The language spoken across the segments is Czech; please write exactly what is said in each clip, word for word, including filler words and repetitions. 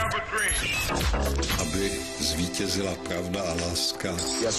Aby zvítězila pravda a láska.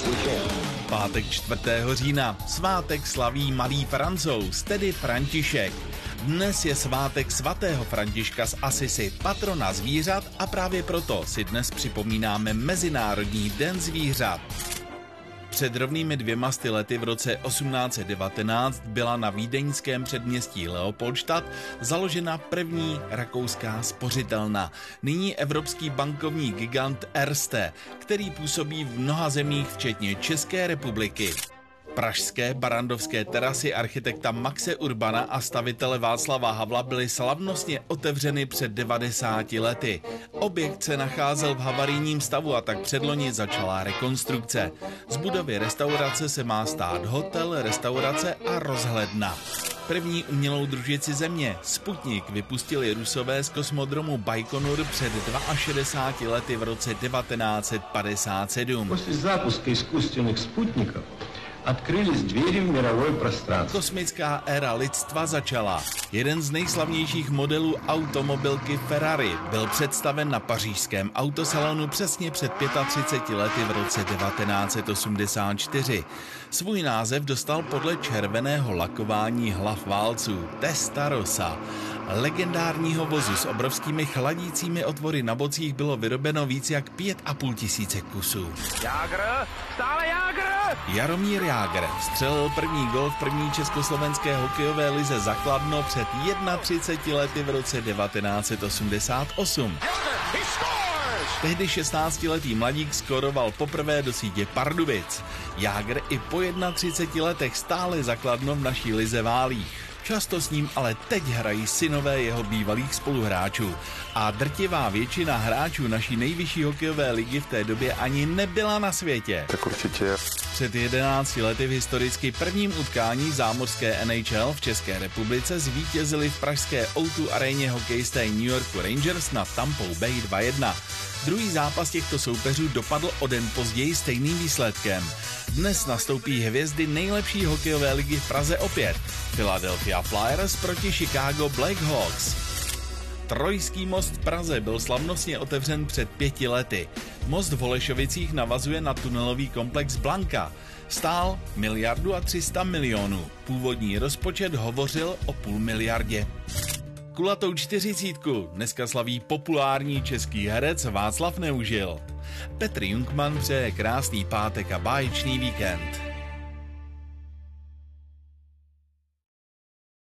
Pátek čtvrtého října. Svátek slaví malý Francouz, tedy František. Dnes je svátek svatého Františka z Asisi, patrona zvířat, a právě proto si dnes připomínáme Mezinárodní den zvířat. Před rovnými dvěma sty lety v roce osmnáct set devatenáct byla na vídeňském předměstí Leopoldstadt založena první rakouská spořitelna, nyní evropský bankovní gigant Erste, který působí v mnoha zemích včetně České republiky. Pražské barandovské terasy architekta Maxe Urbana a stavitele Václava Havla byly slavnostně otevřeny před devadesáti lety. Objekt se nacházel v havarijním stavu a tak předloni začala rekonstrukce. Z budovy restaurace se má stát hotel, restaurace a rozhledna. První umělou družici Země, Sputnik, vypustili Rusové z kosmodromu Bajkonur před šedesáti dvěma lety v roce devatenáct set padesát sedm. После запуска искусственных спутников odkryly dveře v mírovém prostoru. Kosmická éra lidstva začala. Jeden z nejslavnějších modelů automobilky Ferrari byl představen na pařížském autosalonu přesně před třiceti pěti lety v roce devatenáct set osmdesát čtyři. Svůj název dostal podle červeného lakování hlav válců Testarossa. Legendárního vozu s obrovskými chladícími otvory na bocích bylo vyrobeno víc jak pět a půl tisíce kusů. Jágr, stále Jágr! Jaromír Jágr střelil první gól v první československé hokejové lize za Kladno před třiceti jednou lety v roce devatenáct set osmdesát osm. Tehdy šestnáctiletý mladík skoroval poprvé do sítě Pardubic. Jágr i po třiceti jedné letech stále za Kladno v naší lize válí. Často s ním ale teď hrají synové jeho bývalých spoluhráčů. A drtivá většina hráčů naší nejvyšší hokejové ligy v té době ani nebyla na světě. Tak určitě. Před jedenácti lety v historicky prvním utkání zámořské N H L v České republice zvítězili v pražské O dva aréně hokejisté New Yorku Rangers na Tampou Bay dva jedna. Druhý zápas těchto soupeřů dopadl o den později stejným výsledkem. Dnes nastoupí hvězdy nejlepší hokejové ligy v Praze opět. Philadelphia Flyers proti Chicago Blackhawks. Trojský most v Praze byl slavnostně otevřen před pěti lety. Most v Holešovicích navazuje na tunelový komplex Blanka. Stál miliardu a tři sta milionů. Původní rozpočet hovořil o půl miliardě. Kulatou čtyřicítku dneska slaví populární český herec Václav Neužil. Petr Jungmann přeje krásný pátek a báječný víkend.